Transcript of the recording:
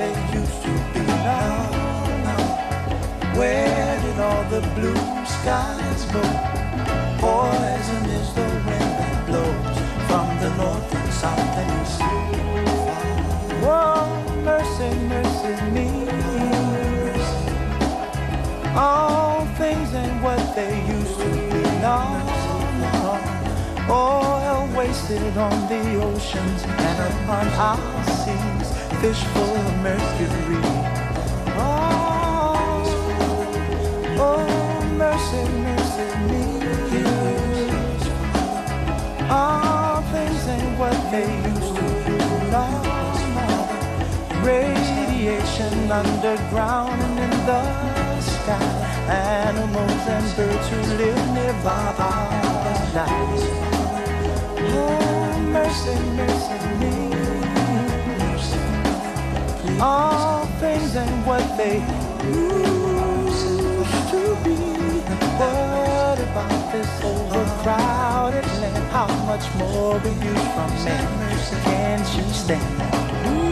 they used to be. Now, where did all the blue skies go? Poison is the wind that blows from the north and south and east. Oh, mercy, mercy me. All things ain't what they used to be. No, no. Oil wasted on the oceans and upon our seas, fish full of mercury. Oh, oh, mercy, mercy me. All things ain't what they used to be. No, no. Radiation underground and in the sky. Animals and birds who live nearby are nice. Oh, mercy, mercy me. All things ain't what they used to be. What about this overcrowded land? How much more will you from me? Can't you stand?